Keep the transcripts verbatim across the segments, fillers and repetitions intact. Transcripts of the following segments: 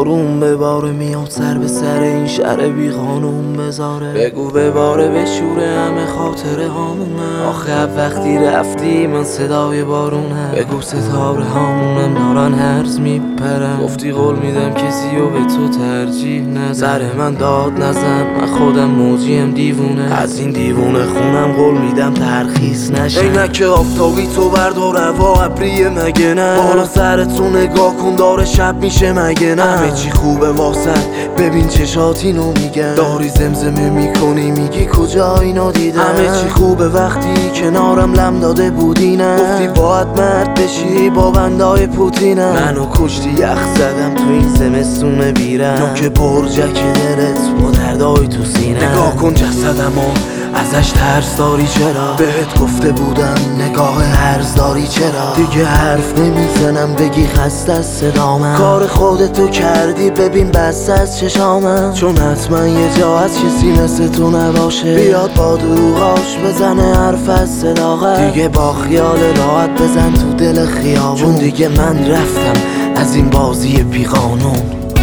بارون به باره میاد سر به سر این شهر بی قانون بذاره. بگو به باره بشوره همه خاطره هامونه. آخه وقتی رفتی من صدای بارونه. بگو ستاره هامونم دارن هرز میپرن. گفتی قول میدم کسی و به تو ترجیح نده. سر من داد نزن من خودم موجیم دیوونه. از این دیوونه خونم قول میدم ترخیص نشه. عینک آفتابی تو بردار هوا ابریه مگه نه. بالا سرتو نگاه کن داره شب میشه مگه نه. همه چی خوبه واسد ببین چشات اینو میگن. داری زمزمه میکنی میگی کجا اینو دیدم. همه چی خوبه وقتی کنارم لم داده بودی نه. گفتی باید مرد بشی با بندای پوتینم. منو کشتی یخ زدم تو این زمستون بیرم. نوک برجک دلت با دردای تو سینه. نگاه کن جسدمو ازش ترس داری چرا. بهت گفته بودم نگاه هرز داری چرا. دیگه حرف نمیزنم بگی خسته از صدامم. کار خودتو کردی ببین بس از چشامم. چون حتما یه جا از کسی مثل تو نباشه. بیاد با دروغاش بزنه حرف از صداقت. دیگه با خیال راحت بزن تو دل خیابون. چون دیگه من رفتم از این بازی بی قانون.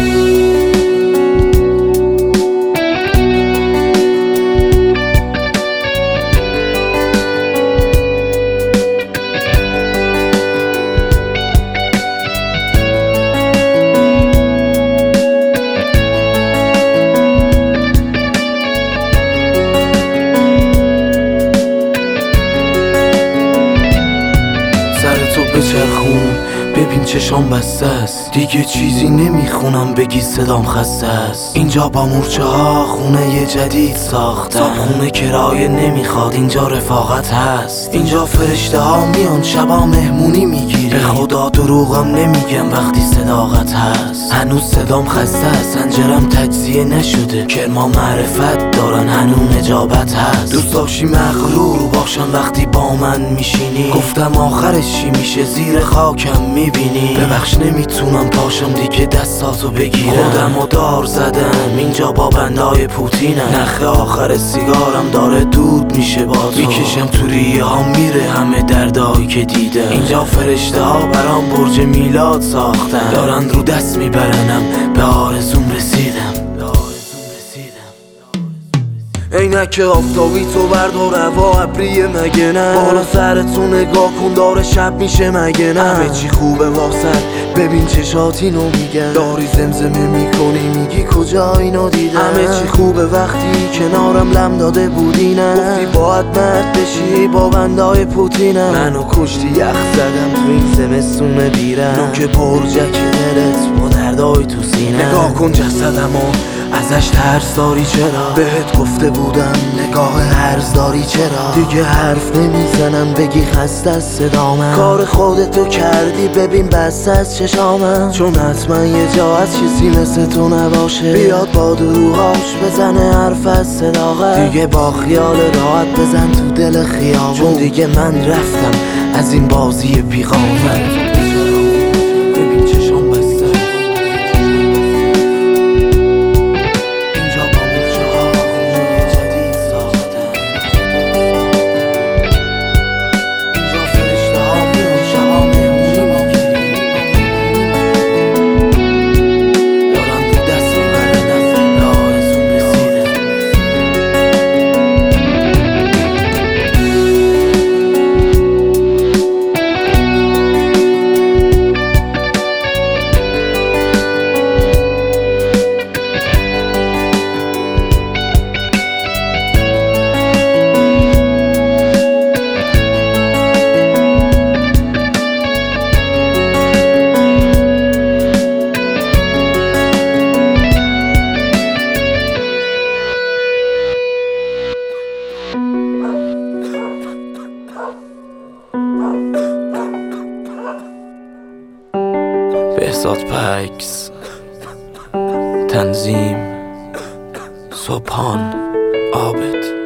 بچرخون ببین چشام بسته است. دیگه چیزی نمیخونم بگی صدام خسته است. اینجا با مورچه ها خونه یه جدید ساختن. صاحب خونه کرایه نمیخواد اینجا رفاقت هست. اینجا فرشته ها میان شبا مهمونی میگیری. به خدا دروغم نمیگم وقتی صداقت هست. هنوز صدام خسته است سنجرم تجزیه نشده. کرما معرفت دارن هنوز نجابت هست. دوست داشتی مغرور باشم وقتی با من میشینی. گفتم آخرش چی میشه زیر خاکم میبینی. ببخش نمیتونم پاشم دیگه دستاتو بگیرم. خودمو دار زدم اینجا با بندای پوتینم. نخ آخر سیگارم داره دود میشه با تو. میکشم تو ریه ها میره همه دردایی که دیدم. اینجا فرشته ها برام برج میلاد ساختن. دارن رو دست میبرنم به آرزوم رسیدم. عینک آفتابی تو بردار هوا ابریه مگه نه. بالا سرتو نگاه کن داره شب میشه مگه نه. همه چی خوبه واسد ببین چشات اینو میگن. داری زمزمه میکنی میگی کجا اینو دیدم. همه چی خوبه وقتی کنارم لم داده بودی نه. گفتی باید مرد بشی با بندای پوتینم. منو کشتی یخ زدم تو این زمستون بیرم. نوک برجک دلت با دردای تو سینه. نگاه کن جسدمو ازش ترس داری چرا. بهت گفته بودم نگاه هرز داری چرا. دیگه حرف نمیزنم بگی خسته از صدامم. کار خودتو کردی ببین بس از چشامم. چون حتما یه جا از کسی مثل تو نباشه. بیاد با دروغاش بزنه حرف از صداقت. دیگه با خیال راحت بزن تو دل خیابون. چون دیگه من رفتم از این بازی بی قانون. بهزاد پکس، تنظیم سبحان عابد.